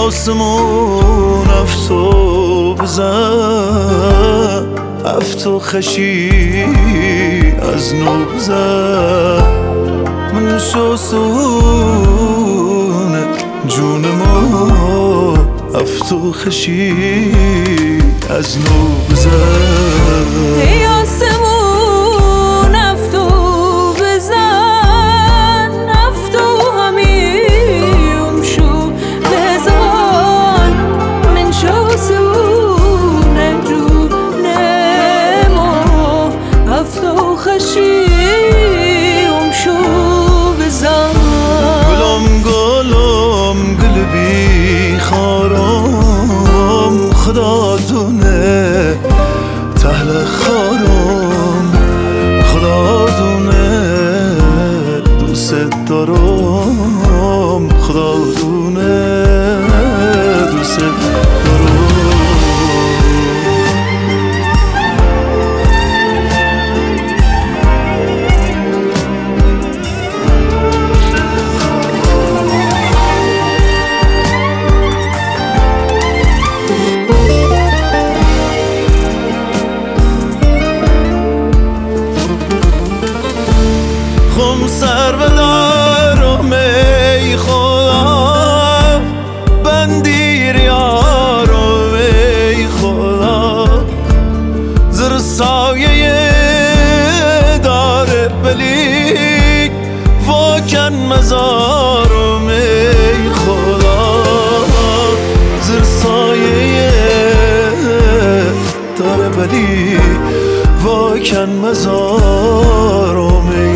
آسمون افتو بزن افتو خشی از نو بزن من شوسون جون ما افتو خشی از نو بزن ای آسمون افتو بزن افتو همیم شو بزن من شوسون جون ما افتو خشی شو بزن گلم گلم گل بی خارم خدا دونه تهل خارم خدا دونه دوست دارم خدا دونه دوست دارم خم سر بدارم ای خدا بندیر یارم ای خدا زر سایه داره بلیک واکن مزارم ای خدا زر سایه داره بلیک واکن مزارم ای